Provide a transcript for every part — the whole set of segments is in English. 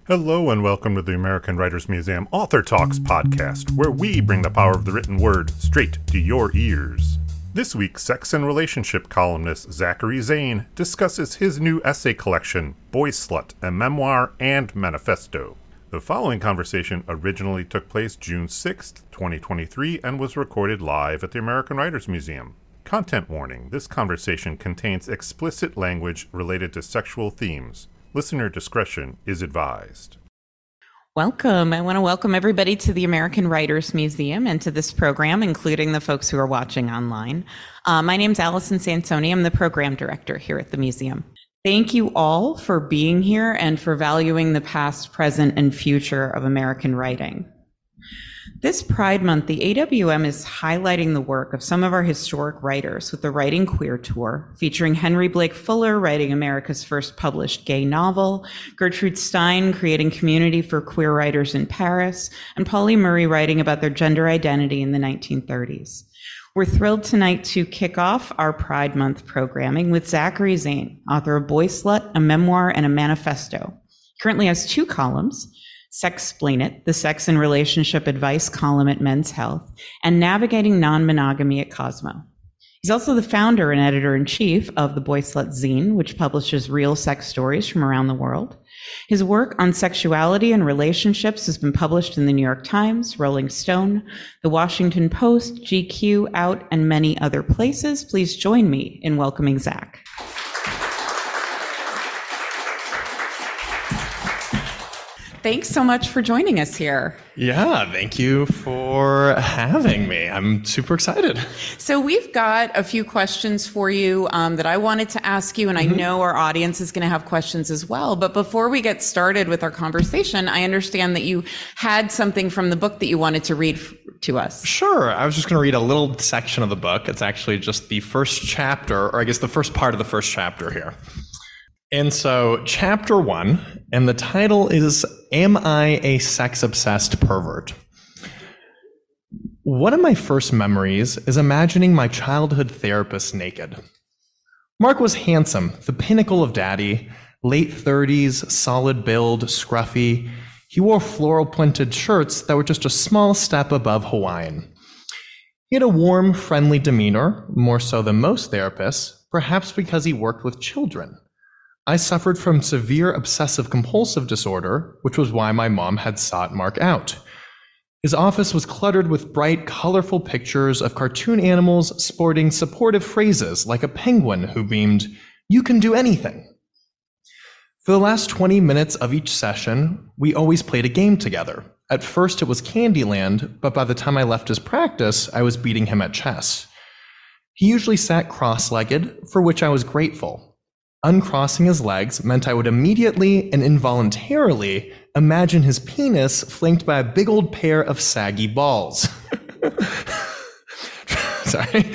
Hello and welcome to the American Writers Museum Author Talks podcast, where we bring the power of the written word straight to your ears. This week, sex and relationship columnist Zachary Zane discusses his new essay collection, Boy Slut, a Memoir and Manifesto. The following conversation originally took place June 6th, 2023, and was recorded live at the American Writers Museum. Content warning: this conversation contains explicit language related to sexual themes. Listener discretion is advised. Welcome. I want to welcome everybody to the American Writers Museum and to this program, including the folks who are watching online. My name's Allison Sansoni. I'm the program director here at the museum. Thank you all for being here and for valuing the past, present, and future of American writing. This Pride Month, the AWM is highlighting the work of some of our historic writers with the Writing Queer Tour, featuring Henry Blake Fuller writing America's first published gay novel, Gertrude Stein creating community for queer writers in Paris, and Pauli Murray writing about their gender identity in the 1930s. We're thrilled tonight to kick off our Pride Month programming with Zachary Zane, author of Boy Slut, a Memoir and a Manifesto. He currently has two columns: Sexplain It, the sex and relationship advice column at Men's Health, and Navigating Non-Monogamy at Cosmo. He's also the founder and editor-in-chief of the Boy Slut Zine, which publishes real sex stories from around the world. His work on sexuality and relationships has been published in the New York Times, Rolling Stone, The Washington Post, GQ, Out, and many other places. Please join me in welcoming Zach. Thanks so much for joining us here. Yeah, thank you for having me. I'm super excited. So we've got a few questions for you that I wanted to ask you, and I know our audience is going to have questions as well. But before we get started with our conversation, I understand that you had something from the book that you wanted to read to us. Sure. I was just going to read a little section of the book. It's actually just the first chapter, or I guess the first part of the first chapter here. And so, chapter 1, and the title is, Am I a Sex-Obsessed Pervert? One of my first memories is imagining my childhood therapist naked. Mark was handsome, the pinnacle of daddy, late 30s, solid build, scruffy. He wore floral-printed shirts that were just a small step above Hawaiian. He had a warm, friendly demeanor, more so than most therapists, perhaps because he worked with children. I suffered from severe obsessive-compulsive disorder, which was why my mom had sought Mark out. His office was cluttered with bright, colorful pictures of cartoon animals sporting supportive phrases like a penguin who beamed, "You can do anything." For the last 20 minutes of each session, we always played a game together. At first it was Candyland, but by the time I left his practice, I was beating him at chess. He usually sat cross-legged, for which I was grateful. Uncrossing his legs meant I would immediately and involuntarily imagine his penis flanked by a big old pair of saggy balls. Sorry.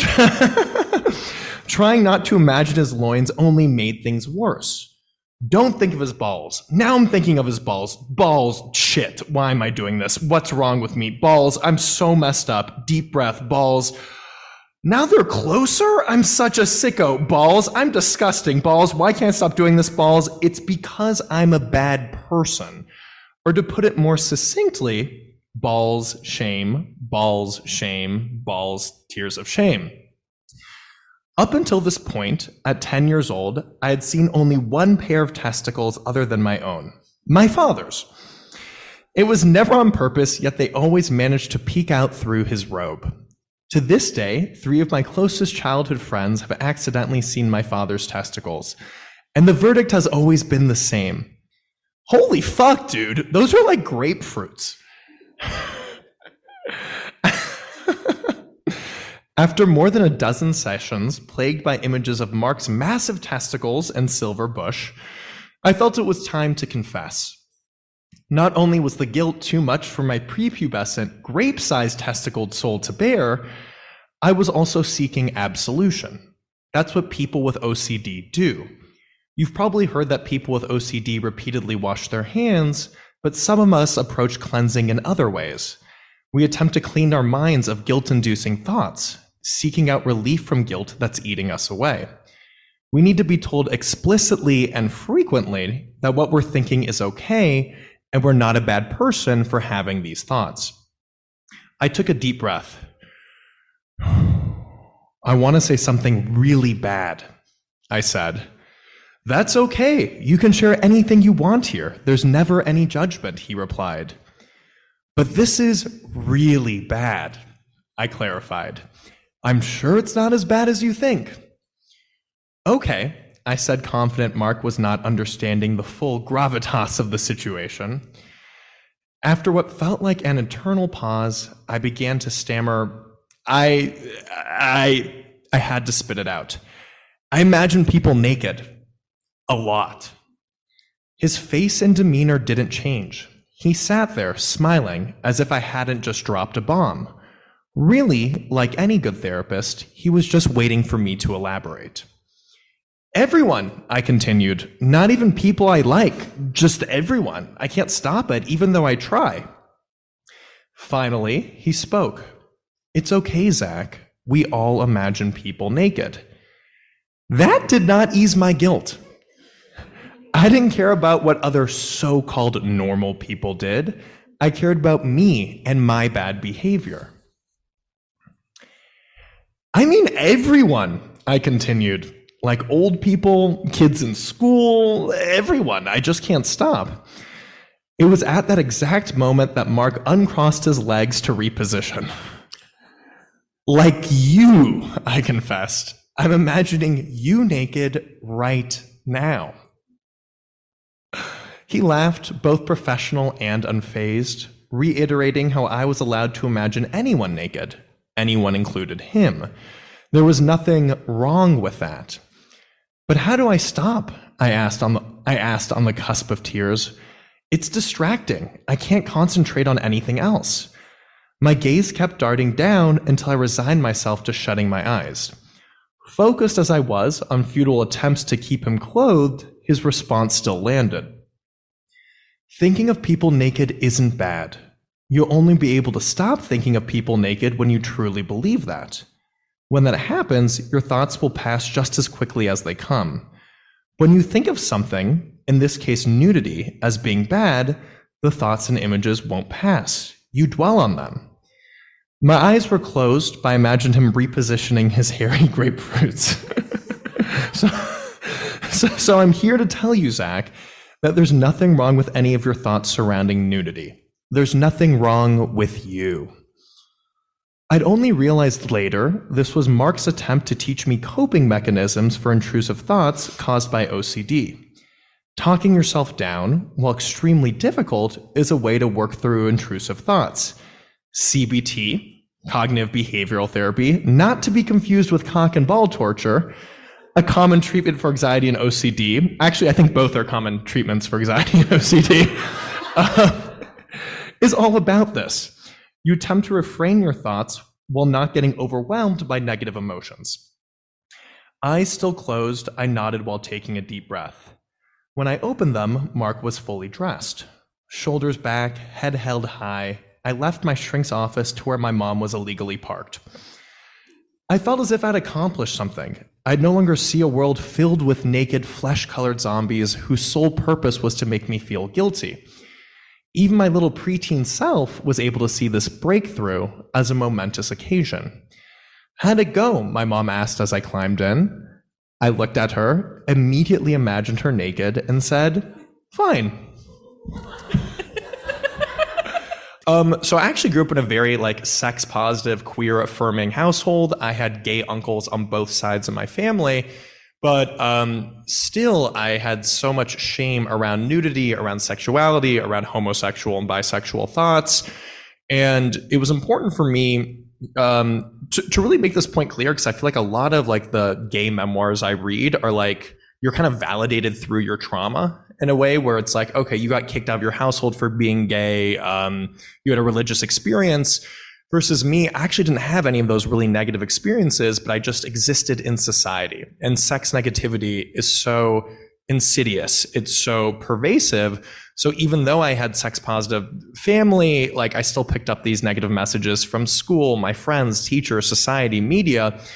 Trying not to imagine his loins only made things worse. Don't think of his balls. Now I'm thinking of his balls. Balls, shit. Why am I doing this? What's wrong with me? Balls, I'm so messed up. Deep breath, balls. Now they're closer? I'm such a sicko. Balls, I'm disgusting. Balls, why can't I stop doing this? Balls, it's because I'm a bad person. Or to put it more succinctly, balls, shame, balls, tears of shame. Up until this point, at 10 years old, I had seen only one pair of testicles other than my own. My father's. It was never on purpose, yet they always managed to peek out through his robe. To this day, 3 of my closest childhood friends have accidentally seen my father's testicles, and the verdict has always been the same. Holy fuck, dude, those are like grapefruits. After more than a dozen sessions, plagued by images of Mark's massive testicles and silver bush, I felt it was time to confess. Not only was the guilt too much for my prepubescent, grape-sized testicled soul to bear, I was also seeking absolution. That's what people with OCD do. You've probably heard that people with OCD repeatedly wash their hands, but some of us approach cleansing in other ways. We attempt to clean our minds of guilt-inducing thoughts, seeking out relief from guilt that's eating us away. We need to be told explicitly and frequently that what we're thinking is okay and we're not a bad person for having these thoughts. I took a deep breath. I want to say something really bad, I said. That's okay. You can share anything you want here. There's never any judgment, he replied. But this is really bad, I clarified. I'm sure it's not as bad as you think. Okay, I said, confident Mark was not understanding the full gravitas of the situation. After what felt like an eternal pause, I began to stammer. I had to spit it out. I imagine people naked. A lot. His face and demeanor didn't change. He sat there, smiling, as if I hadn't just dropped a bomb. Really, like any good therapist, he was just waiting for me to elaborate. Everyone, I continued, not even people I like, just everyone. I can't stop it, even though I try. Finally, he spoke. It's okay, Zach. We all imagine people naked. That did not ease my guilt. I didn't care about what other so-called normal people did. I cared about me and my bad behavior. I mean everyone, I continued. Like old people, kids in school, everyone. I just can't stop. It was at that exact moment that Mark uncrossed his legs to reposition. Like you, I confessed. I'm imagining you naked right now. He laughed, both professional and unfazed, reiterating how I was allowed to imagine anyone naked. Anyone included him. There was nothing wrong with that. But how do I stop? I asked on the cusp of tears. It's distracting. I can't concentrate on anything else. My gaze kept darting down until I resigned myself to shutting my eyes. Focused as I was on futile attempts to keep him clothed, his response still landed. Thinking of people naked isn't bad. You'll only be able to stop thinking of people naked when you truly believe that. When that happens, your thoughts will pass just as quickly as they come. When you think of something, in this case nudity, as being bad, the thoughts and images won't pass. You dwell on them. My eyes were closed, but I imagined him repositioning his hairy grapefruits. So I'm here to tell you, Zach, that there's nothing wrong with any of your thoughts surrounding nudity. There's nothing wrong with you. I'd only realized later this was Mark's attempt to teach me coping mechanisms for intrusive thoughts caused by OCD. Talking yourself down, while extremely difficult, is a way to work through intrusive thoughts. CBT, cognitive behavioral therapy, not to be confused with cock and ball torture, a common treatment for anxiety and OCD. Actually, I think both are common treatments for anxiety and OCD, is all about this. You attempt to refrain your thoughts while not getting overwhelmed by negative emotions. Eyes still closed, I nodded while taking a deep breath. When I opened them, Mark was fully dressed. Shoulders back, head held high, I left my shrink's office to where my mom was illegally parked. I felt as if I'd accomplished something. I'd no longer see a world filled with naked, flesh-colored zombies whose sole purpose was to make me feel guilty. Even my little preteen self was able to see this breakthrough as a momentous occasion. How'd it go? My mom asked as I climbed in. I looked at her, immediately imagined her naked, and said, fine. So I actually grew up in a very sex-positive, queer-affirming household. I had gay uncles on both sides of my family, but still I had so much shame around nudity, around sexuality, around homosexual and bisexual thoughts. And it was important for me to really make this point clear, because I feel like a lot of the gay memoirs I read are you're kind of validated through your trauma in a way where it's okay, you got kicked out of your household for being gay, you had a religious experience, versus me, I actually didn't have any of those really negative experiences, but I just existed in society. And sex negativity is so insidious, it's so pervasive. So even though I had sex positive family, I still picked up these negative messages from school, my friends, teachers, society, media.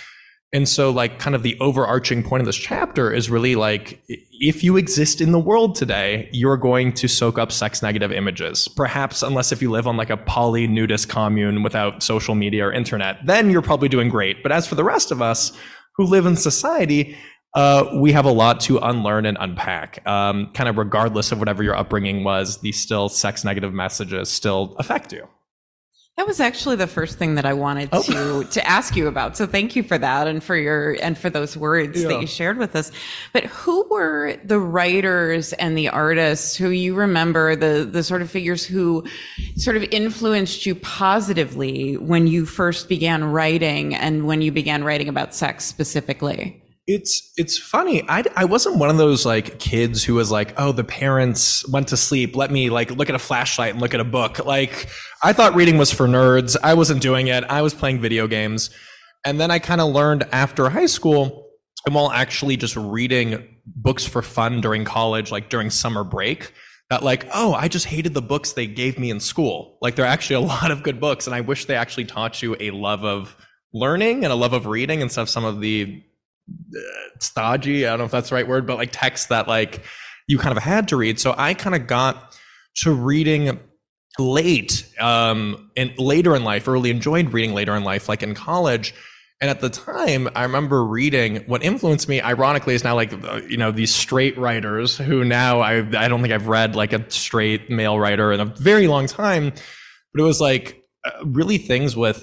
And so like kind of the overarching point of this chapter is really like, if you exist in the world today, you're going to soak up sex negative images. Perhaps unless if you live on like a poly nudist commune without social media or internet, then you're probably doing great. But as for the rest of us who live in society, we have a lot to unlearn and unpack. Kind of regardless of whatever your upbringing was, these still sex negative messages still affect you. That was actually the first thing that I wanted to ask you about. So thank you for that and for those words that you shared with us. But who were the writers and the artists who you remember, the sort of figures who sort of influenced you positively when you first began writing and when you began writing about sex specifically? It's funny. I wasn't one of those like kids who was like, oh, the parents went to sleep, let me like look at a flashlight and look at a book. Like, I thought reading was for nerds. I wasn't doing it. I was playing video games. And then I kind of learned after high school, and while actually just reading books for fun during college, like during summer break, that like, oh, I just hated the books they gave me in school. Like, there are actually a lot of good books, and I wish they actually taught you a love of learning and a love of reading instead of some of the stodgy, I don't know if that's the right word, but like texts that like you kind of had to read. So I kind of got to reading late, and later in life, really enjoyed reading later in life, like in college. And at the time, I remember reading, what influenced me, ironically, is now like, these straight writers who now I don't think I've read like a straight male writer in a very long time, but it was like really things with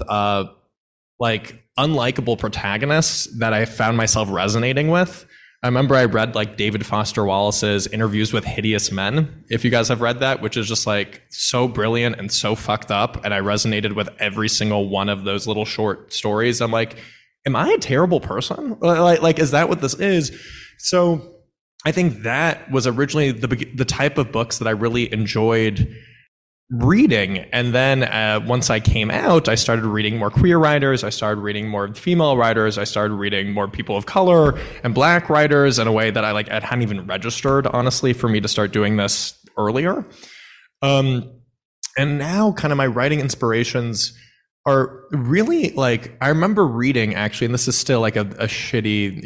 like unlikable protagonists that I found myself resonating with. I remember I read like David Foster Wallace's Interviews with Hideous Men, if you guys have read that, which is just like so brilliant and so fucked up. And I resonated with every single one of those little short stories. I'm like, am I a terrible person? Like, is that what this is? So I think that was originally the type of books that I really enjoyed reading. And then once I came out, I started reading more queer writers. I started reading more female writers. I started reading more people of color and Black writers in a way that I hadn't even registered, honestly, for me to start doing this earlier. And now kind of my writing inspirations are really like, I remember reading actually, and this is still like a shitty,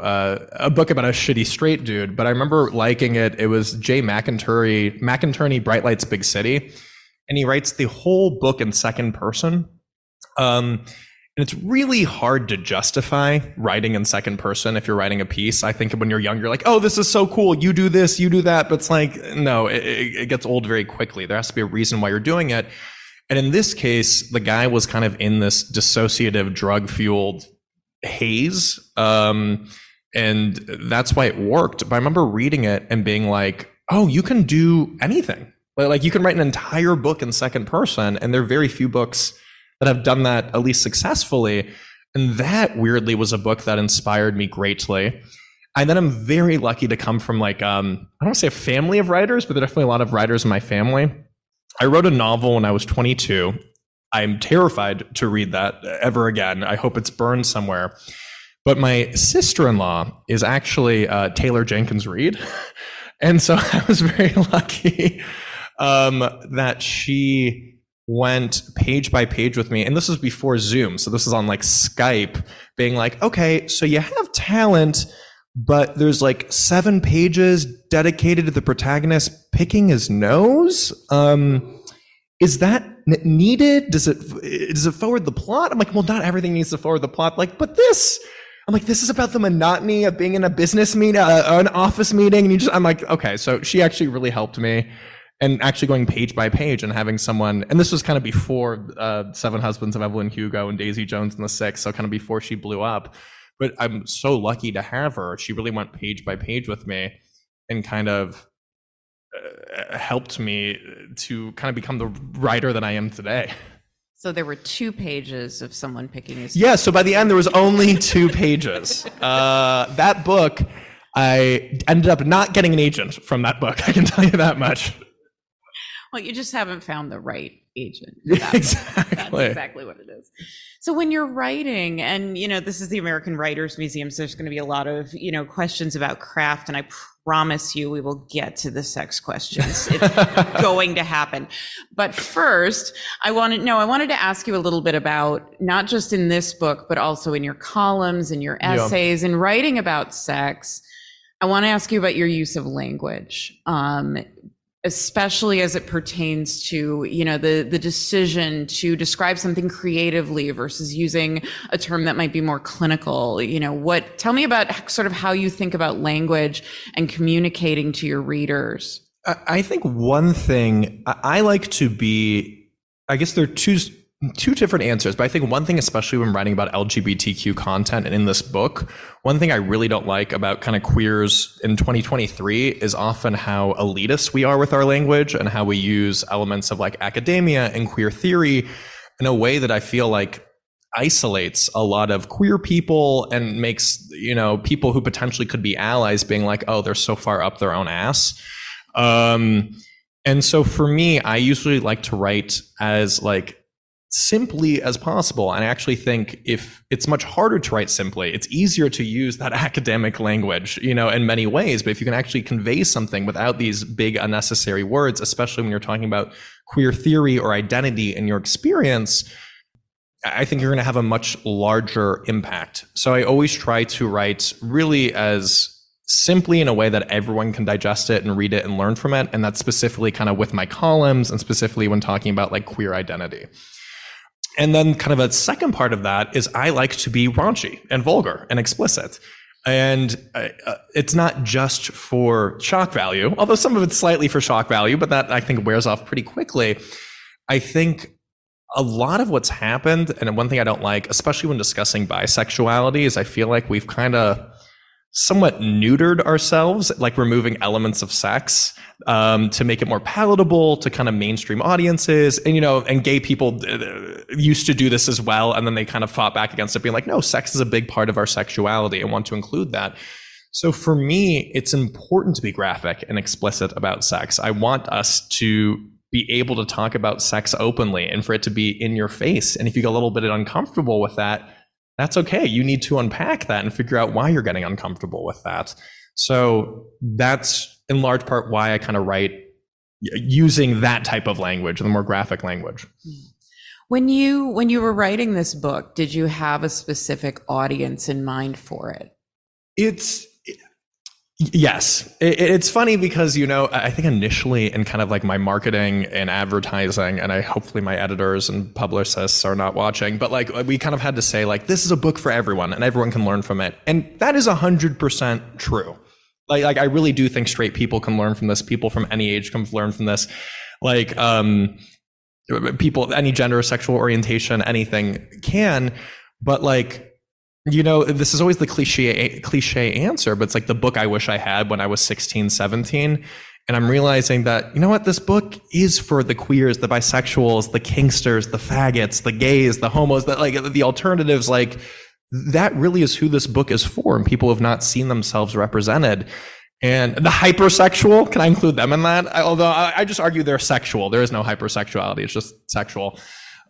a book about a shitty straight dude, but I remember liking it. It was Jay McInerney, Bright Lights, Big City. And he writes the whole book in second person. And it's really hard to justify writing in second person if you're writing a piece. I think when you're young, you're like, oh, this is so cool. You do this, you do that. But it's like, no, it gets old very quickly. There has to be a reason why you're doing it. And in this case, the guy was kind of in this dissociative, drug-fueled haze. And that's why it worked. But I remember reading it and being like, oh, you can do anything. Like, you can write an entire book in second person. And there are very few books that have done that, at least successfully. And that, weirdly, was a book that inspired me greatly. And then I'm very lucky to come from, like, I don't want to say a family of writers, but there are definitely a lot of writers in my family. I wrote a novel when I was 22. I'm terrified to read that ever again. I hope it's burned somewhere. But my sister-in-law is actually Taylor Jenkins Reid. And so I was very lucky that she went page by page with me. And this was before Zoom. So this is on like Skype, being like, okay, so you have talent, but there's like 7 pages dedicated to the protagonist picking his nose. Is that needed? Does it forward the plot? I'm like, well, not everything needs to forward the plot. Like, but this, I'm like, this is about the monotony of being in a business meeting, an office meeting. And I'm like, okay. So she actually really helped me, and actually going page by page and having someone, and this was kind of before 7 Husbands of Evelyn Hugo and Daisy Jones and the Six. So kind of before she blew up. But I'm so lucky to have her. She really went page by page with me and kind of helped me to kind of become the writer that I am today. So there were 2 pages of someone picking his... Yeah, so by the end, there was only 2 pages. That book, I ended up not getting an agent from that book. I can tell you that much. Well, you just haven't found the right agent. Exactly. That's exactly what it is. So when you're writing, and this is the American Writers Museum, so there's going to be a lot of questions about craft, and I promise you we will get to the sex questions. It's going to happen. But first, I wanted to ask you a little bit about, not just in this book, but also in your columns and your essays and writing about sex. I want to ask you about your use of language, especially as it pertains to, the decision to describe something creatively versus using a term that might be more clinical. Tell me about sort of how you think about language and communicating to your readers. I think one thing I like to be, I guess there are two different answers, but I think one thing, especially when writing about LGBTQ content and in this book, one thing I really don't like about kind of queers in 2023 is often how elitist we are with our language and how we use elements of like academia and queer theory in a way that I feel like isolates a lot of queer people and makes, people who potentially could be allies being like, oh, they're so far up their own ass. And so for me, I usually like to write as like simply as possible. And I actually think if it's much harder to write simply, it's easier to use that academic language, in many ways. But if you can actually convey something without these big unnecessary words, especially when you're talking about queer theory or identity in your experience, I think you're going to have a much larger impact. So I always try to write really as simply in a way that everyone can digest it and read it and learn from it. And that's specifically kind of with my columns and specifically when talking about like queer identity. And then kind of a second part of that is I like to be raunchy and vulgar and explicit. And it's not just for shock value, although some of it's slightly for shock value, but that I think wears off pretty quickly. I think a lot of what's happened, and one thing I don't like, especially when discussing bisexuality, is I feel like we've kind of somewhat neutered ourselves, like removing elements of sex to make it more palatable to kind of mainstream audiences. And, and gay people used to do this as well. And then they kind of fought back against it, being like, no, sex is a big part of our sexuality and want to include that. So for me, it's important to be graphic and explicit about sex. I want us to be able to talk about sex openly and for it to be in your face. And if you get a little bit uncomfortable with that, that's okay. You need to unpack that and figure out why you're getting uncomfortable with that. So that's in large part why I kind of write using that type of language, the more graphic language. When you were writing this book, did you have a specific audience in mind for it? Yes. It's funny because, I think initially in kind of like my marketing and advertising, and hopefully my editors and publicists are not watching, but like we kind of had to say like, this is a book for everyone and everyone can learn from it. And that is 100% true. Like I really do think straight people can learn from this. People from any age can learn from this. Like, people, any gender, sexual orientation, anything can, but like, this is always the cliche answer, but it's like the book I wish I had when I was 16, 17. And I'm realizing that, this book is for the queers, the bisexuals, the kinksters, the faggots, the gays, the homos, that like the alternatives, like that really is who this book is for. And people have not seen themselves represented. And the hypersexual, can I include them in that? Although I just argue they're sexual. There is no hypersexuality. It's just sexual.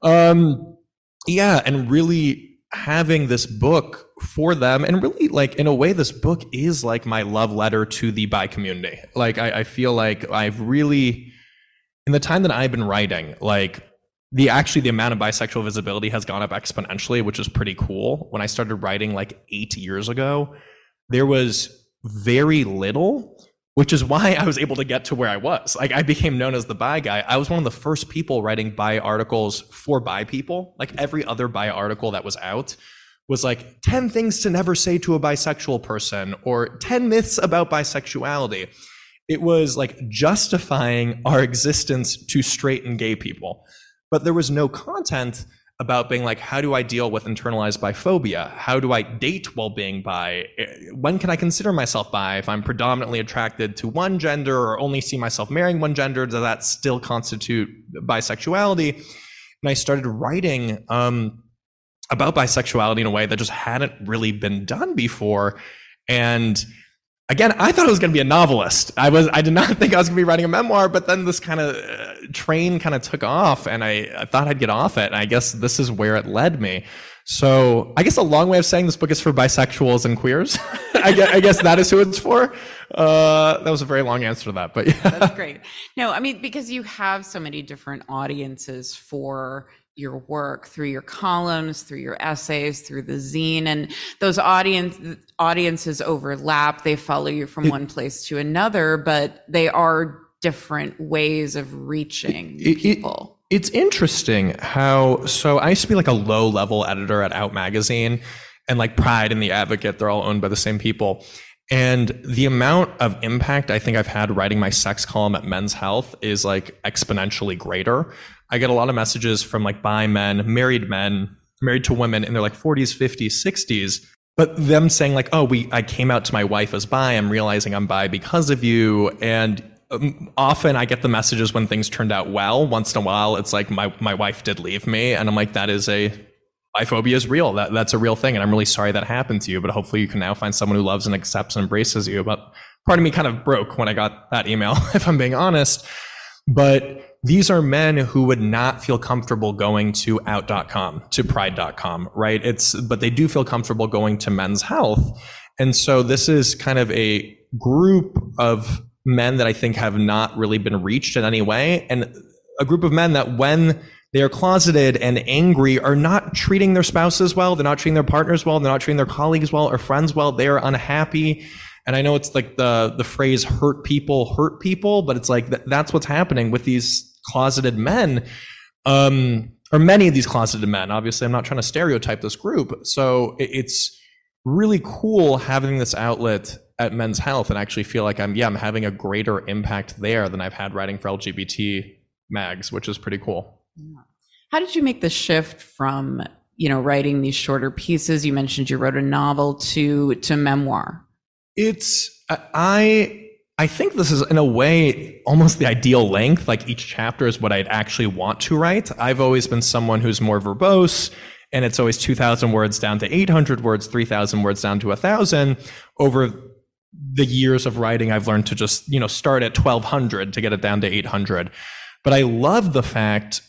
Yeah. And really having this book for them, and really like in a way this book is like my love letter to the bi community. Like I feel like I've really, in the time that I've been writing, like the amount of bisexual visibility has gone up exponentially, which is pretty cool. When I started writing like 8 years ago, there was very little, which is why I was able to get to where I was. Like I became known as the bi guy. I was one of the first people writing bi articles for bi people. Like every other bi article that was out was like 10 things to never say to a bisexual person or 10 myths about bisexuality. It was like justifying our existence to straight and gay people. But there was no content about being like, how do I deal with internalized biphobia? How do I date while being bi? When can I consider myself bi? If I'm predominantly attracted to one gender or only see myself marrying one gender, does that still constitute bisexuality? And I started writing about bisexuality in a way that just hadn't really been done before. And again, I thought I was going to be a novelist. I did not think I was going to be writing a memoir, but then this kind of train kind of took off, and I thought I'd get off it. And I guess this is where it led me. So I guess a long way of saying this book is for bisexuals and queers. I guess that is who it's for. That was a very long answer to that, but yeah. That's great. No, I mean, because you have so many different audiences for your work, through your columns, through your essays, through the zine, and those audiences overlap. They follow you from one place to another, but they are different ways of reaching people. It's interesting how, so I used to be like a low level editor at Out Magazine, and like Pride and The Advocate, they're all owned by the same people. And the amount of impact I think I've had writing my sex column at Men's Health is like exponentially greater. I get a lot of messages from like bi men, married to women in their like 40s, 50s, 60s, but them saying like, oh, I came out to my wife as bi, I'm realizing I'm bi because of you. And often I get the messages when things turned out well. Once in a while, it's like my wife did leave me, and I'm like, biphobia is real. That's a real thing, and I'm really sorry that happened to you. But hopefully, you can now find someone who loves and accepts and embraces you. But part of me kind of broke when I got that email, if I'm being honest. But these are men who would not feel comfortable going to out.com, to pride.com, right? But they do feel comfortable going to Men's Health, and so this is kind of a group of men that I think have not really been reached in any way, and a group of men that when they are closeted and angry are not treating their spouses well, they're not treating their partners well, they're not treating their colleagues well or friends well, they are unhappy. And I know it's like the phrase hurt people, but it's like that's what's happening with these closeted men, or many of these closeted men. Obviously, I'm not trying to stereotype this group. So it's really cool having this outlet at Men's Health, and actually feel like I'm having a greater impact there than I've had writing for LGBT mags, which is pretty cool. How did you make the shift from, writing these shorter pieces? You mentioned you wrote a novel to memoir. I think this is in a way almost the ideal length. Like each chapter is what I'd actually want to write. I've always been someone who's more verbose, and it's always 2,000 words down to 800 words, 3,000 words down to 1,000. Over the years of writing, I've learned to just, start at 1,200 to get it down to 800. But I love the fact,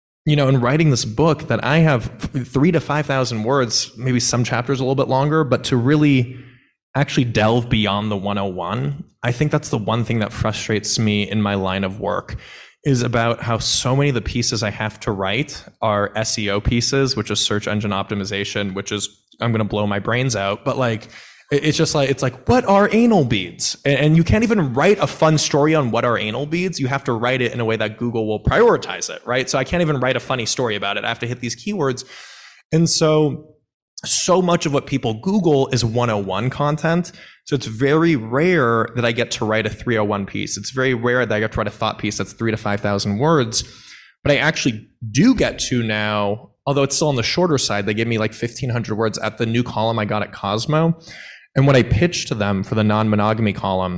in writing this book, that I have 3,000 to 5,000 words, maybe some chapters a little bit longer, but to really actually delve beyond the 101. I think that's the one thing that frustrates me in my line of work, is about how so many of the pieces I have to write are SEO pieces, which is search engine optimization, which is, I'm going to blow my brains out. But like, it's like, what are anal beads? And you can't even write a fun story on what are anal beads. You have to write it in a way that Google will prioritize it, right? So I can't even write a funny story about it. I have to hit these keywords. And so much of what people Google is 101 content. So it's very rare that I get to write a 301 piece. It's very rare that I get to write a thought piece that's 3,000 to 5,000 words. But I actually do get to now, although it's still on the shorter side, they give me like 1,500 words at the new column I got at Cosmo. And what I pitched to them for the non-monogamy column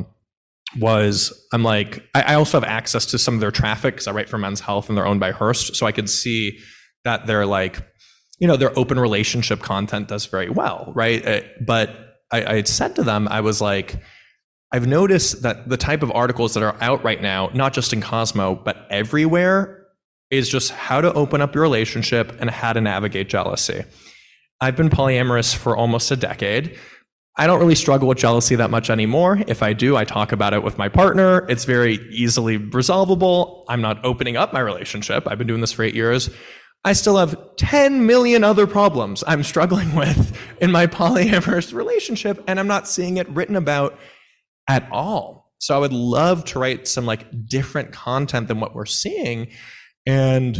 was, I'm like, I also have access to some of their traffic because I write for Men's Health and they're owned by Hearst. So I could see that they're like, their open relationship content does very well, right? But I had said to them, I was like, I've noticed that the type of articles that are out right now, not just in Cosmo, but everywhere, is just how to open up your relationship and how to navigate jealousy. I've been polyamorous for almost a decade. I don't really struggle with jealousy that much anymore. If I do, I talk about it with my partner. It's very easily resolvable. I'm not opening up my relationship. I've been doing this for 8 years. I still have 10 million other problems I'm struggling with in my polyamorous relationship, and I'm not seeing it written about at all. So I would love to write some like different content than what we're seeing. And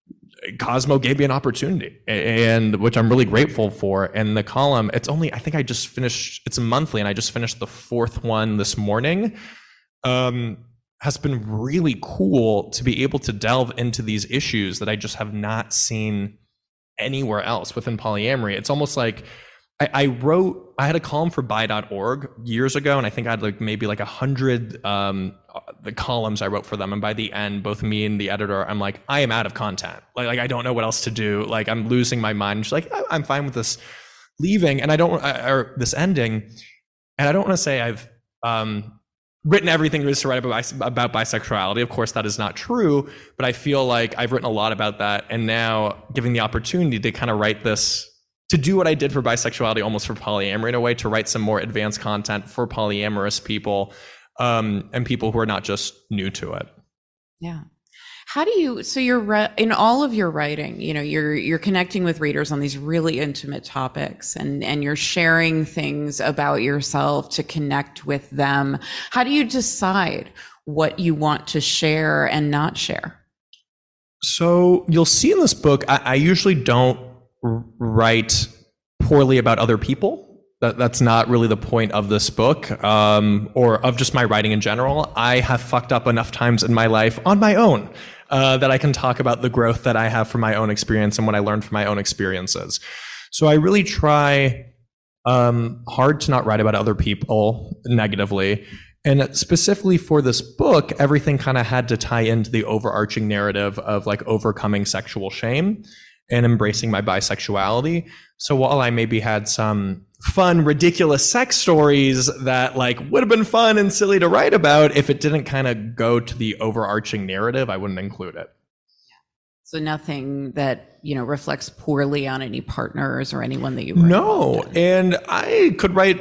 Cosmo gave me an opportunity, and which I'm really grateful for. And the column, I think I just finished, it's a monthly, and I just finished the 4th one this morning. Has been really cool to be able to delve into these issues that I just have not seen anywhere else within polyamory. It's almost like I had a column for bi.org years ago, and I think I had like maybe like 100 the columns I wrote for them. And by the end, both me and the editor, I'm like, I am out of content. Like I don't know what else to do. Like I'm losing my mind. She's like, I'm fine with this leaving, and or this ending. And I don't want to say I've written everything there is to write about bisexuality. Of course, that is not true, but I feel like I've written a lot about that, and now giving the opportunity to kind of write this, to do what I did for bisexuality, almost for polyamory in a way, to write some more advanced content for polyamorous people, and people who are not just new to it. Yeah. How do you, so you're in all of your writing, you know, you're connecting with readers on these really intimate topics, and you're sharing things about yourself to connect with them. How do you decide what you want to share and not share? So you'll see in this book, I usually don't write poorly about other people. That's not really the point of this book, or of just my writing in general. I have fucked up enough times in my life on my own that I can talk about the growth that I have from my own experience and what I learned from my own experiences. So I really try hard to not write about other people negatively. And specifically for this book, everything kind of had to tie into the overarching narrative of like overcoming sexual shame and embracing my bisexuality. So while I maybe had some fun, ridiculous sex stories that like would have been fun and silly to write about, if it didn't kind of go to the overarching narrative, I wouldn't include it. So nothing that, you know, reflects poorly on any partners or anyone that you write No, about. and I could write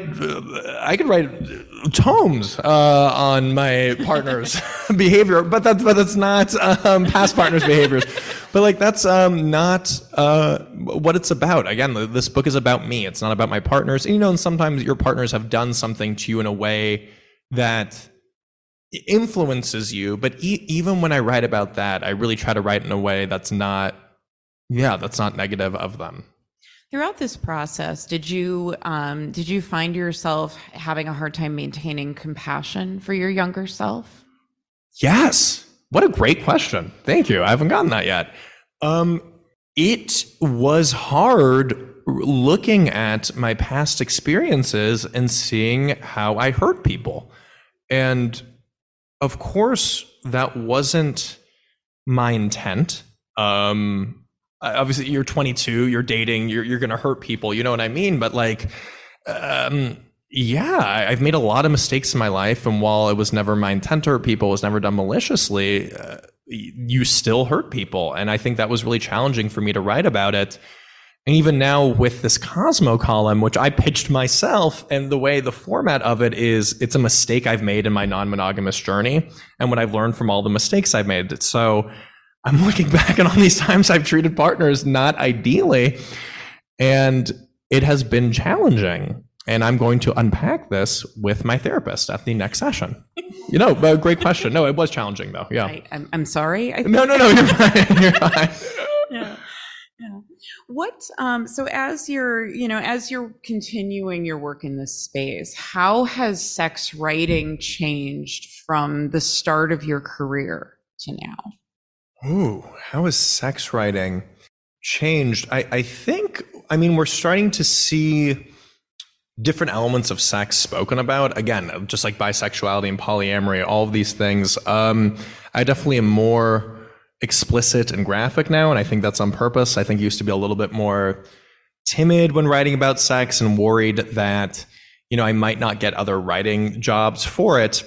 tomes on my partner's behavior, but that's not past partners' behaviors. But like that's not what it's about. Again, this book is about me. It's not about my partners. And, you know, and sometimes your partners have done something to you in a way that influences you. But even when I write about that, I really try to write in a way that's not negative of them. Throughout this process, did you find yourself having a hard time maintaining compassion for your younger self? Yes. What a great question. Thank you. I haven't gotten that yet. It was hard looking at my past experiences and seeing how I hurt people. And of course, that wasn't my intent. Obviously, you're 22, you're dating, you're going to hurt people. You know what I mean? But like, yeah, I've made a lot of mistakes in my life. And while it was never my intent to hurt people, it was never done maliciously, you still hurt people. And I think that was really challenging for me to write about it. And even now with this Cosmo column, which I pitched myself, and the way the format of it is, it's a mistake I've made in my non-monogamous journey and what I've learned from all the mistakes I've made. So I'm looking back at all these times I've treated partners not ideally, and it has been challenging. And I'm going to unpack this with my therapist at the next session. You know, but great question. No, it was challenging though. Yeah. I'm sorry. No, you're fine. You're fine. Yeah. What, so as you're continuing your work in this space, how has sex writing changed from the start of your career to now? Ooh, how has sex writing changed? I think, we're starting to see different elements of sex spoken about. Again, just like bisexuality and polyamory, all of these things. I definitely am more explicit and graphic now, and I think that's on purpose. I think I used to be a little bit more timid when writing about sex and worried that, you know, I might not get other writing jobs for it.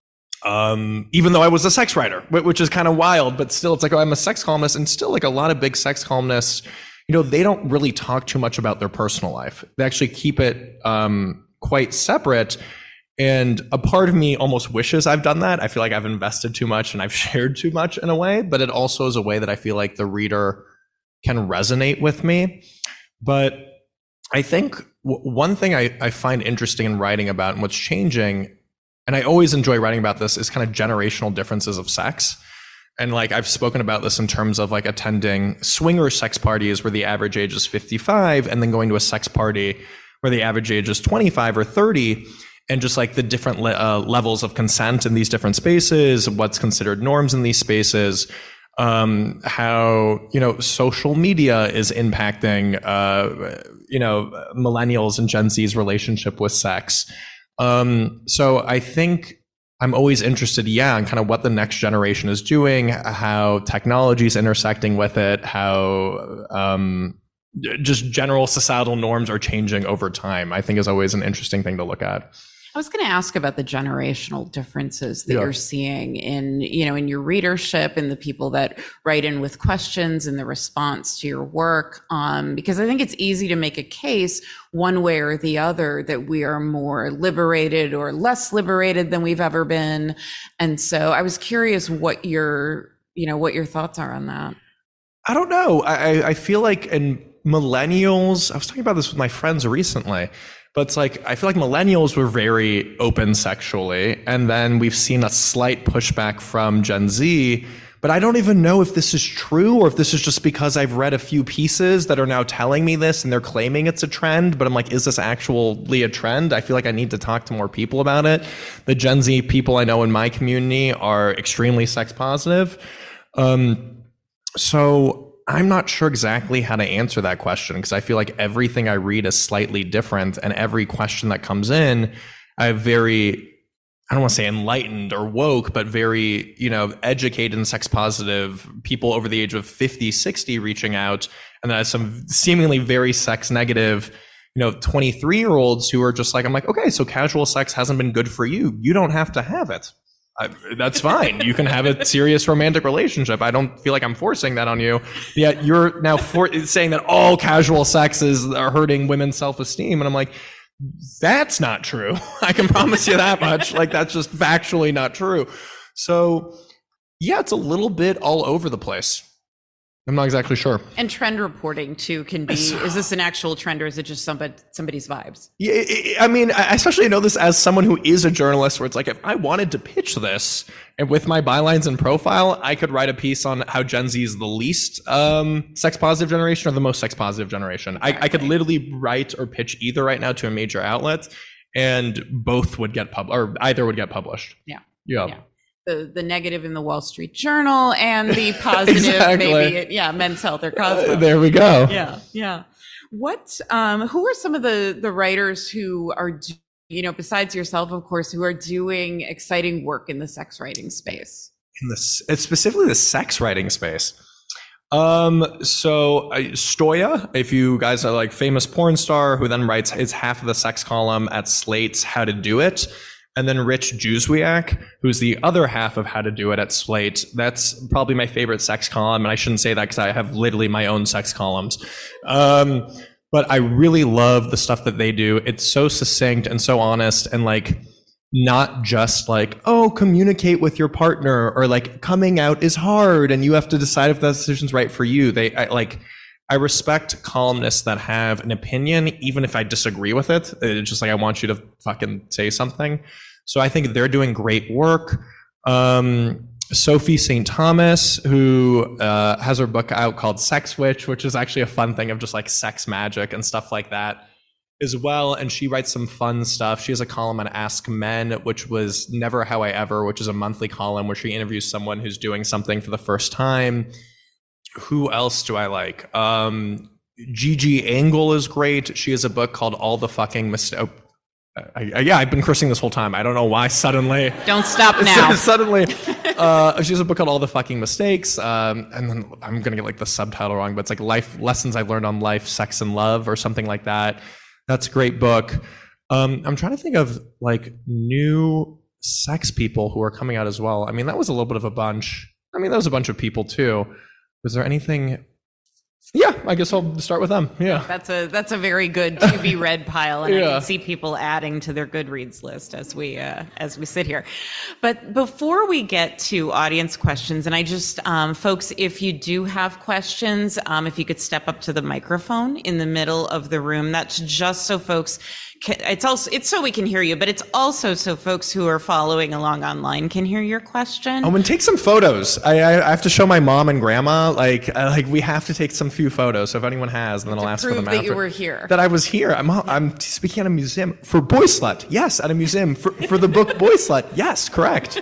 Even though I was a sex writer, which is kind of wild, but still it's like, oh, I'm a sex columnist, and still like a lot of big sex columnists, you know, they don't really talk too much about their personal life. They actually keep it quite separate. And a part of me almost wishes I've done that. I feel like I've invested too much and I've shared too much in a way, but it also is a way that I feel like the reader can resonate with me. But I think one thing I find interesting in writing about and what's changing, and I always enjoy writing about this, is kind of generational differences of sex. And like I've spoken about this in terms of like attending swinger sex parties where the average age is 55, and then going to a sex party where the average age is 25 or 30, and just like the different levels of consent in these different spaces, what's considered norms in these spaces, how, you know, social media is impacting, you know, millennials and Gen Z's relationship with sex. So I think I'm always interested, in kind of what the next generation is doing, how technology is intersecting with it, how just general societal norms are changing over time. I think is always an interesting thing to look at. I was going to ask about the generational differences that you're seeing in, in your readership and the people that write in with questions and the response to your work. Because I think it's easy to make a case one way or the other that we are more liberated or less liberated than we've ever been. And so I was curious what your thoughts are on that. I don't know. I feel like in millennials, I was talking about this with my friends recently, but it's like, I feel like millennials were very open sexually, and then we've seen a slight pushback from Gen Z, but I don't even know if this is true or if this is just because I've read a few pieces that are now telling me this and they're claiming it's a trend, but I'm like, is this actually a trend? I feel like I need to talk to more people about it. The Gen Z people I know in my community are extremely sex positive. So I'm not sure exactly how to answer that question, because I feel like everything I read is slightly different, and every question that comes in, I have very, I don't want to say enlightened or woke, but very, educated and sex positive people over the age of 50, 60 reaching out. And then I have some seemingly very sex negative, 23-year-olds who are just like, I'm like, okay, so casual sex hasn't been good for you. You don't have to have it. That's fine. You can have a serious romantic relationship. I don't feel like I'm forcing that on you. Yet you're now saying that all casual sex are hurting women's self-esteem. And I'm like, that's not true. I can promise you that much. Like, that's just factually not true. So yeah, it's a little bit all over the place. I'm not exactly sure. And trend reporting too can be, is this an actual trend or is it just somebody's vibes? Yeah, I mean, I especially know this as someone who is a journalist, where it's like, if I wanted to pitch this and with my bylines and profile, I could write a piece on how Gen Z is the least sex positive generation or the most sex positive generation. Exactly. I could literally write or pitch either right now to a major outlet, and both would get or either would get published. Yeah. The negative in the Wall Street Journal and the positive, exactly. Maybe, Men's Health or Cosmo. There we go. Yeah. What, who are some of the writers who are, besides yourself, of course, who are doing exciting work in the sex writing space? It's specifically the sex writing space. So Stoya, if you guys are like famous porn star who then writes, is half of the sex column at Slate's How to Do It. And then Rich Juzwiak, who's the other half of How to Do It at Slate. That's probably my favorite sex column. And I shouldn't say that because I have literally my own sex columns. But I really love the stuff that they do. It's so succinct and so honest, and like, not just like, oh, communicate with your partner, or like coming out is hard and you have to decide if that decision's right for you. I respect columnists that have an opinion, even if I disagree with it. It's just like, I want you to fucking say something. So I think they're doing great work. Sophie St. Thomas, who has her book out called Sex Witch, which is actually a fun thing of just like sex magic and stuff like that as well. And she writes some fun stuff. She has a column on Ask Men, which was Never How I Ever, which is a monthly column where she interviews someone who's doing something for the first time. Who else do I like? Gigi Engel is great. She has a book called All the Fucking Mistakes. I've been cursing this whole time. I don't know why suddenly. Don't stop now. Suddenly. She has a book called All the Fucking Mistakes. And then I'm going to get like the subtitle wrong, but it's like Life Lessons I've Learned on Life, Sex and Love or something like that. That's a great book. I'm trying to think of like new sex people who are coming out as well. I mean, that was a little bit of a bunch. I mean, that was a bunch of people too. Was there anything? Yeah, I guess I'll start with them. Yeah, that's a very good to be read pile, and I can see people adding to their Goodreads list as we sit here. But before we get to audience questions, and I just folks, if you do have questions, if you could step up to the microphone in the middle of the room, that's just so folks. It's so we can hear you, but it's also so folks who are following along online can hear your question. Oh, and take some photos. I have to show my mom and grandma. Like we have to take some few photos. So if anyone has, and then I'll ask for them after. That you were here. That I was here. I'm speaking at a museum for Boy Slut. Yes, at a museum for the book Boy Slut. Yes, correct.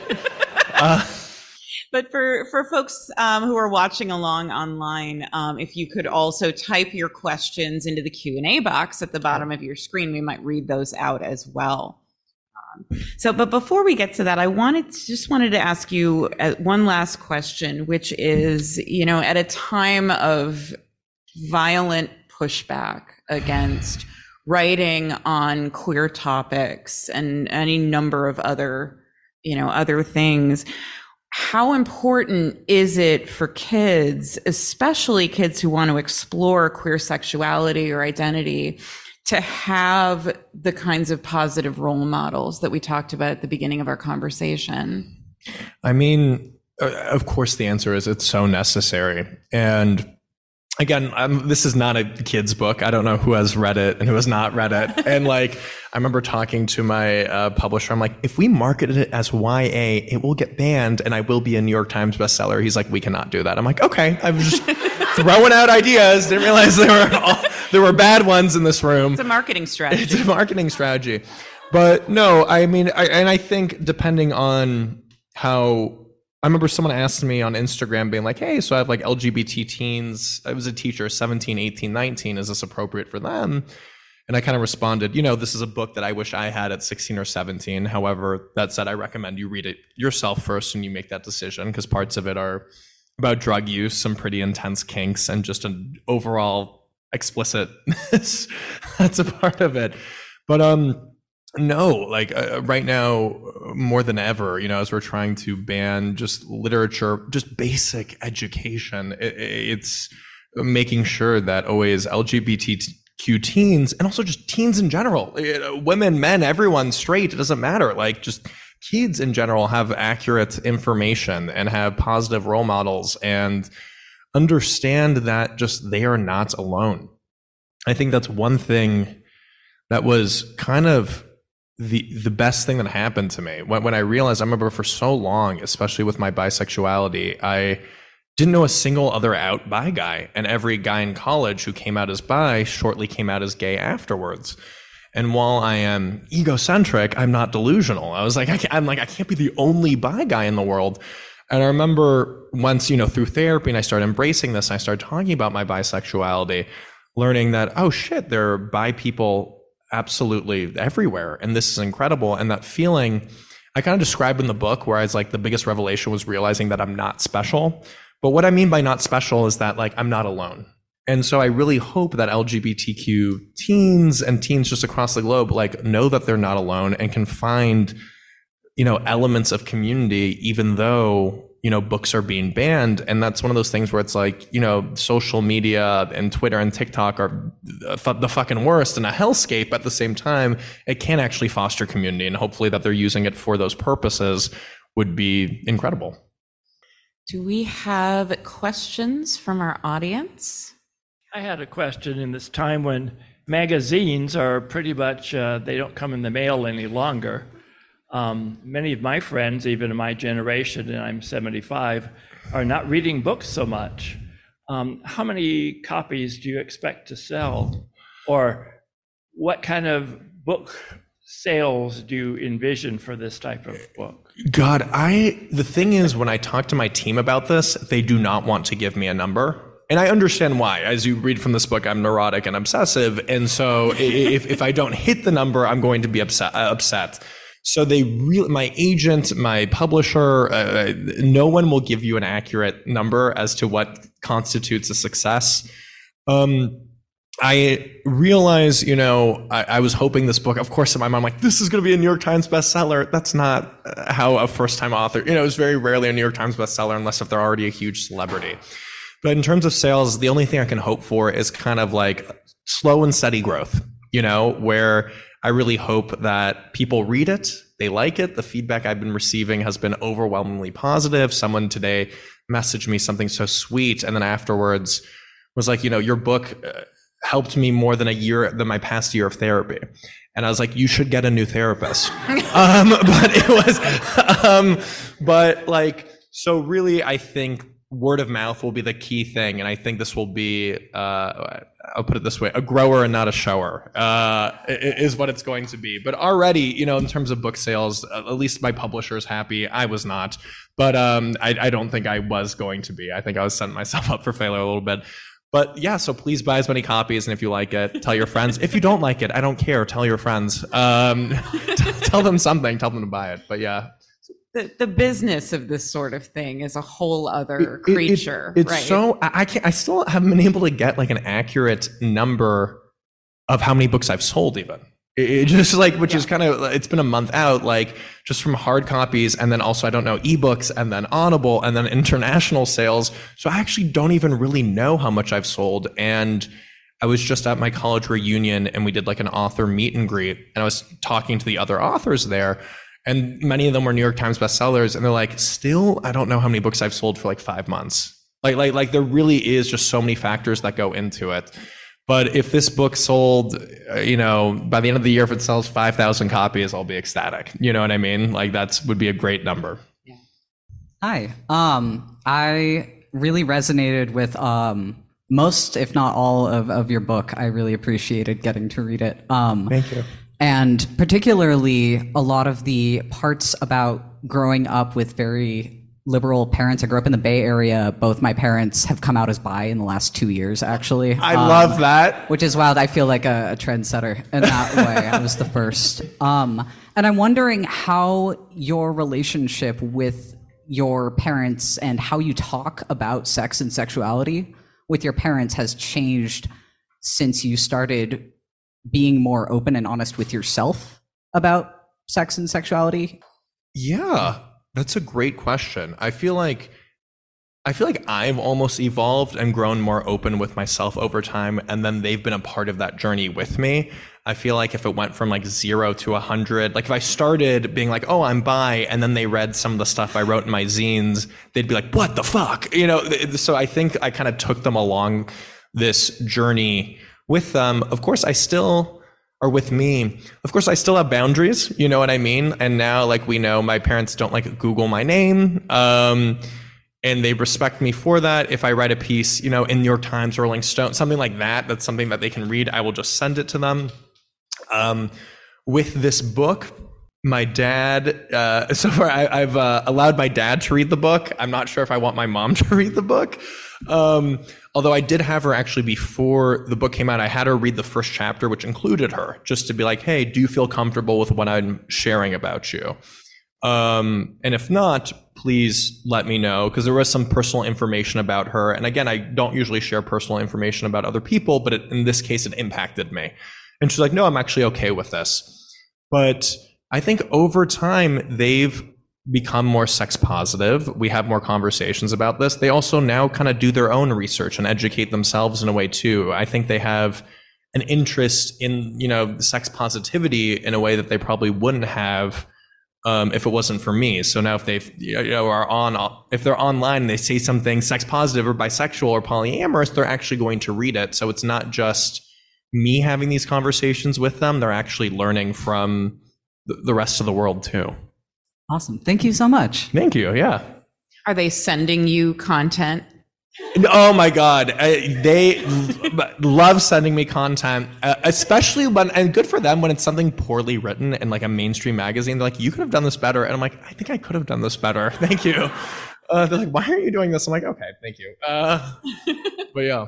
But for folks who are watching along online, if you could also type your questions into the Q&A box at the bottom of your screen, we might read those out as well. But before we get to that, I wanted to ask you one last question, which is, at a time of violent pushback against writing on queer topics and any number of other, other things. How important is it for kids, especially kids who want to explore queer sexuality or identity, to have the kinds of positive role models that we talked about at the beginning of our conversation? I mean, of course, the answer is it's so necessary. And again, this is not a kid's book. I don't know who has read it and who has not read it. And like, I remember talking to my publisher. I'm like, if we marketed it as YA, it will get banned and I will be a New York Times bestseller. He's like, we cannot do that. I'm like, okay. I was just throwing out ideas. Didn't realize there were bad ones in this room. It's a marketing strategy. It's a marketing strategy. But no, I mean, I think depending on how, I remember someone asked me on Instagram being like, hey, so I have like LGBT teens. I was a teacher, 17, 18, 19. Is this appropriate for them? And I kind of responded, this is a book that I wish I had at 16 or 17. However, that said, I recommend you read it yourself first and you make that decision, because parts of it are about drug use, some pretty intense kinks, and just an overall explicitness. That's a part of it. But no, like right now, more than ever, as we're trying to ban just literature, just basic education, it's making sure that always LGBTQ teens, and also just teens in general, women, men, everyone, straight, it doesn't matter. Like just kids in general have accurate information and have positive role models and understand that just they are not alone. I think that's one thing that was kind of the best thing that happened to me when I realized, I remember for so long, especially with my bisexuality, I didn't know a single other out bi guy, and every guy in college who came out as bi shortly came out as gay afterwards. And while I am egocentric, I'm not delusional. I was like, I can't be the only bi guy in the world. And I remember once, through therapy, and I started embracing this, and I started talking about my bisexuality, learning that, oh shit, there are bi people absolutely everywhere, and this is incredible. And that feeling I kind of describe in the book, where I was like, the biggest revelation was realizing that I'm not special. But what I mean by not special is that like I'm not alone. And so I really hope that LGBTQ teens and teens just across the globe like know that they're not alone and can find elements of community, even though books are being banned. And that's one of those things where it's like, social media and Twitter and TikTok are the fucking worst and a hellscape. At the same time, it can actually foster community, and hopefully that they're using it for those purposes would be incredible. Do we have questions from our audience? I had a question. In this time when magazines are pretty much, they don't come in the mail any longer. Many of my friends, even in my generation, and I'm 75, are not reading books so much. How many copies do you expect to sell? Or what kind of book sales do you envision for this type of book? God, the thing is, when I talk to my team about this, they do not want to give me a number. And I understand why. As you read from this book, I'm neurotic and obsessive. And so if I don't hit the number, I'm going to be upset. So my agent, my publisher, no one will give you an accurate number as to what constitutes a success. I realize, I was hoping this book, of course, in my mind, like, this is going to be a New York Times bestseller. That's not how a first-time author, it's very rarely a New York Times bestseller unless if they're already a huge celebrity. But in terms of sales, the only thing I can hope for is kind of like slow and steady growth, where I really hope that people read it, they like it. The feedback I've been receiving has been overwhelmingly positive. Someone today messaged me something so sweet, and then afterwards was like, your book helped me more than my past year of therapy. And I was like, you should get a new therapist. So really, I think word of mouth will be the key thing. And I think this will be, I'll put it this way, a grower and not a shower, is what it's going to be. But already, in terms of book sales, at least my publisher is happy. I was not, but I don't think I was going to be. I think I was setting myself up for failure a little bit. But yeah, so please buy as many copies, and if you like it, tell your friends. If you don't like it, I don't care. Tell your friends. Tell them something. Tell them to buy it. But yeah. The business of this sort of thing is a whole other creature. It's right? so I still haven't been able to get like an accurate number of how many books I've sold even. It just like, which is kind of, it's been a month out, like just from hard copies. And then also, I don't know, ebooks and then Audible and then international sales. So I actually don't even really know how much I've sold. And I was just at my college reunion and we did like an author meet and greet. And I was talking to the other authors there. And many of them were New York Times bestsellers. And they're like, still, I don't know how many books I've sold for like 5 months. Like there really is just so many factors that go into it. But if this book sold, by the end of the year, if it sells 5,000 copies, I'll be ecstatic. You know what I mean? Like would be a great number. Yeah. Hi. I really resonated with most, if not all, of your book. I really appreciated getting to read it. Thank you. And particularly a lot of the parts about growing up with very liberal parents. I grew up in the Bay Area. Both my parents have come out as bi in the last 2 years, actually. I love that. Which is wild. I feel like a trendsetter in that way. I was the first. And I'm wondering how your relationship with your parents and how you talk about sex and sexuality with your parents has changed since you started being more open and honest with yourself about sex and sexuality. Yeah. That's a great question. I feel like I've almost evolved and grown more open with myself over time, and then they've been a part of that journey with me. I feel like if it went from like 0 to 100, like if I started being like, oh, I'm bi, and then they read some of the stuff I wrote in my zines, they'd be like, what the fuck? So I think I kind of took them along this journey with them. Of course, with me, of course, I still have boundaries, you know what I mean? And now, like, we know my parents don't like Google my name, and they respect me for that. If I write a piece, in New York Times, Rolling Stone, something like that, that's something that they can read, I will just send it to them. With this book, my dad, so far I've allowed my dad to read the book. I'm not sure if I want my mom to read the book. Although I did have her actually, before the book came out, I had her read the first chapter, which included her, just to be like, hey, do you feel comfortable with what I'm sharing about you? And if not, please let me know, because there was some personal information about her. And again, I don't usually share personal information about other people, but in this case, it impacted me. And she's like, no, I'm actually okay with this. But I think over time, they've become more sex positive. We have more conversations about this. They also now kind of do their own research and educate themselves in a way too. I think they have an interest in, sex positivity in a way that they probably wouldn't have if it wasn't for me. So now if they if they're online and they say something sex positive or bisexual or polyamorous, they're actually going to read it. So it's not just me having these conversations with them. They're actually learning from the rest of the world too. Awesome. Thank you so much. Thank you. Yeah. Are they sending you content? Oh my God. They love sending me content, especially and good for them when it's something poorly written in like a mainstream magazine. They're like, you could have done this better. And I'm like, I think I could have done this better. Thank you. They're like, why are you doing this? I'm like, okay, thank you. But yeah.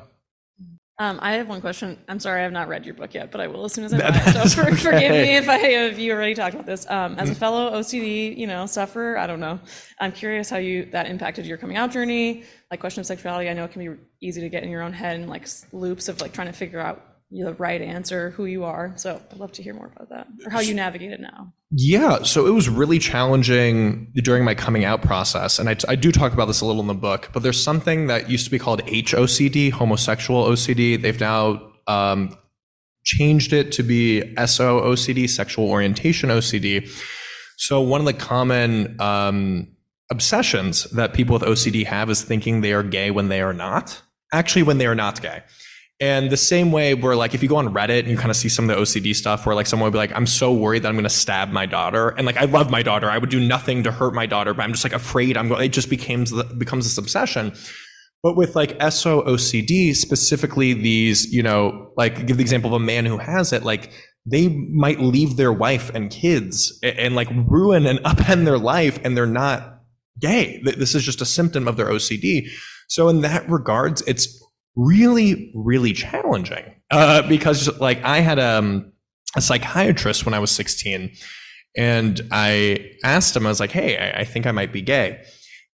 I have one question. I'm sorry, I have not read your book yet, but I will as soon as I buy it. So forgive me if you already talked about this. As a fellow OCD, sufferer, I don't know. I'm curious how that impacted your coming out journey. Like, question of sexuality, I know it can be easy to get in your own head and like loops of like trying to figure out the right answer, who you are. So I'd love to hear more about that, or how you navigate it now. Yeah, so it was really challenging during my coming out process. And I do talk about this a little in the book, but there's something that used to be called HOCD, homosexual OCD. They've now changed it to be SOOCD, sexual orientation OCD. So one of the common obsessions that people with OCD have is thinking they are gay when they are not, actually when they are not gay. And the same way where like, if you go on Reddit and you kind of see some of the OCD stuff where like someone would be like, I'm so worried that I'm going to stab my daughter. And like, I love my daughter. I would do nothing to hurt my daughter, but I'm just like afraid it just becomes this obsession. But with like SOOCD, specifically these, like give the example of a man who has it, like they might leave their wife and kids and like ruin and upend their life, and they're not gay. This is just a symptom of their OCD. So in that regards, it's really, really challenging because like I had a psychiatrist when I was 16, and I asked him, I was like, hey, I think I might be gay.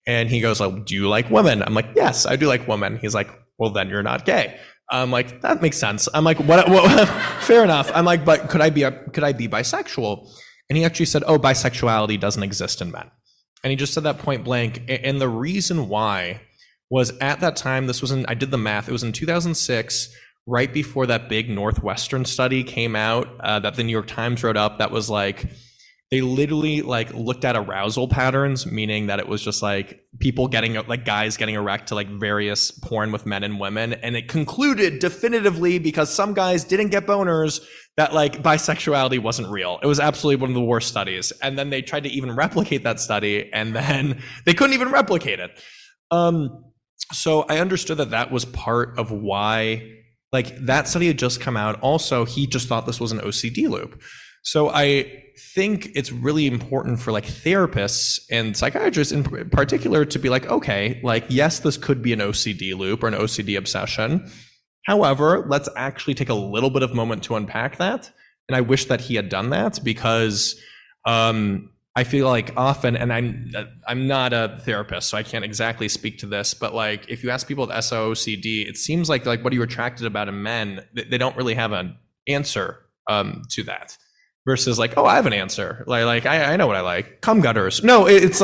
And he goes, like, do you like women? I'm like, yes, I do like women. He's like, well, then you're not gay. I'm like, that makes sense. I'm like, what fair enough. I'm like, but could I be bisexual? And he actually said, oh, bisexuality doesn't exist in men. And he just said that point blank. And the reason why was at that time, I did the math, it was in 2006, right before that big Northwestern study came out that the New York Times wrote up, that was like, they literally like looked at arousal patterns, meaning that it was just like people getting, like guys getting erect to like various porn with men and women. And it concluded definitively, because some guys didn't get boners, that like bisexuality wasn't real. It was absolutely one of the worst studies. And then they tried to even replicate that study, and then they couldn't even replicate it. So I understood that was part of why, like, that study had just come out. Also, he just thought this was an OCD loop. So I think it's really important for like therapists and psychiatrists in particular to be like, okay, like, yes, this could be an OCD loop or an OCD obsession. However, let's actually take a little bit of moment to unpack that. And I wish that he had done that, because I feel like often, and I'm not a therapist, so I can't exactly speak to this, but like if you ask people with SOCD, it seems like what are you attracted about in men, they don't really have an answer to that. Versus like, oh, I have an answer. Like I know what I like. Cum gutters. No,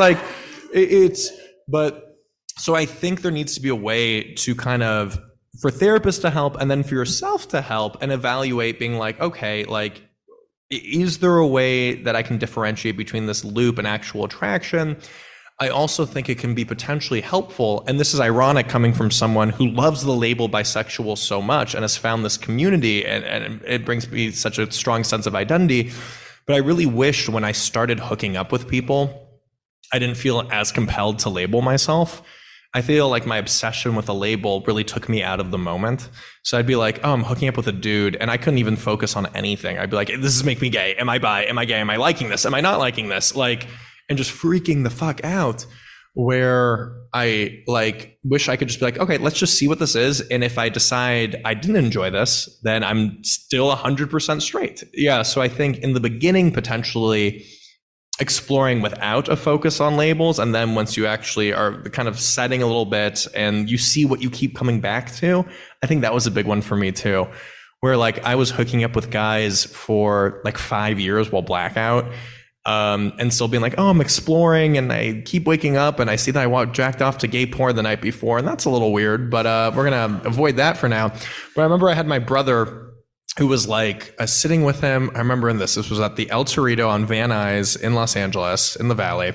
but so I think there needs to be a way to kind of, for therapists to help, and then for yourself to help and evaluate, being like, okay, like, is there a way that I can differentiate between this loop and actual attraction? I also think it can be potentially helpful, and this is ironic coming from someone who loves the label bisexual so much and has found this community, and it brings me such a strong sense of identity. But I really wished when I started hooking up with people, I didn't feel as compelled to label myself. I feel like my obsession with a label really took me out of the moment. So I'd be like, oh, I'm hooking up with a dude, and I couldn't even focus on anything. I'd be like, this is making me gay. Am I bi? Am I gay? Am I liking this? Am I not liking this? Like, and just freaking the fuck out, where I like wish I could just be like, okay, let's just see what this is. And if I decide I didn't enjoy this, then I'm still 100% straight. Yeah. So I think in the beginning, potentially exploring without a focus on labels. And then once you actually are kind of setting a little bit and you see what you keep coming back to, I think that was a big one for me too, where like I was hooking up with guys for like 5 years while blackout. And still being like, oh, I'm exploring, and I keep waking up and I see that I jacked off to gay porn the night before, and that's a little weird, but we're going to avoid that for now. But I remember I had my brother who was like sitting with him. I remember this was at the El Torito on Van Nuys in Los Angeles in the Valley.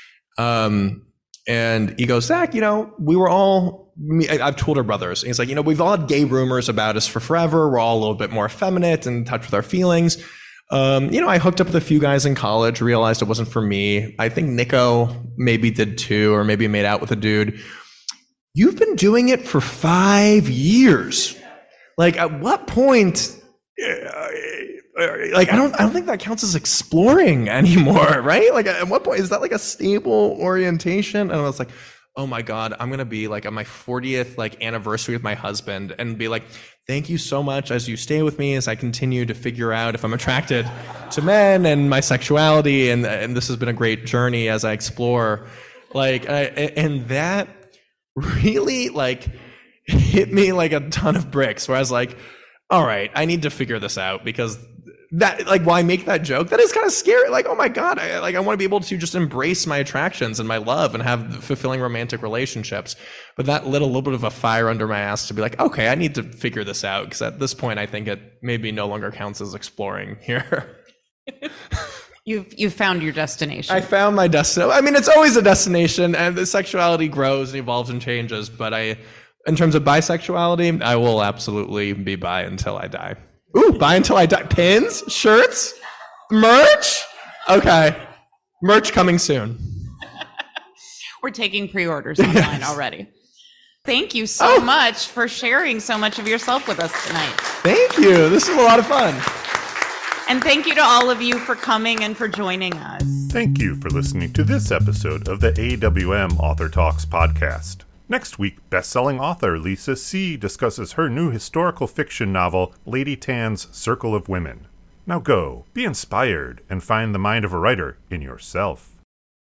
And he goes, Zach, we were all, I've told our brothers, and he's like, we've all had gay rumors about us for forever. We're all a little bit more effeminate and in touch with our feelings. I hooked up with a few guys in college, realized it wasn't for me. I think Nico maybe did too, or maybe made out with a dude. You've been doing it for 5 years. Like, at what point, like, I don't think that counts as exploring anymore, right? Like, at what point is that like a stable orientation? And I was like, oh my God, I'm going to be like on my 40th like anniversary with my husband and be like, thank you so much as you stay with me as I continue to figure out if I'm attracted to men and my sexuality. And this has been a great journey as I explore. Like, and that really like hit me like a ton of bricks, where I was like, all right, I need to figure this out, because that, like, why make that joke? That is kind of scary. Like, oh my God, I want to be able to just embrace my attractions and my love and have fulfilling romantic relationships. But that lit a little bit of a fire under my ass to be like, okay, I need to figure this out, because at this point, I think it maybe no longer counts as exploring here. You've found your destination. I found my destination. I mean, it's always a destination, and the sexuality grows and evolves and changes. But in terms of bisexuality, I will absolutely be bi until I die. Ooh, buy until I die. Pins, shirts, merch. Okay, merch coming soon. We're taking pre-orders online already. Thank you so much for sharing so much of yourself with us tonight. Thank you. This is a lot of fun. And thank you to all of you for coming and for joining us. Thank you for listening to this episode of the AWM Author Talks podcast. Next week, best-selling author Lisa See discusses her new historical fiction novel, Lady Tan's Circle of Women. Now go, be inspired, and find the mind of a writer in yourself.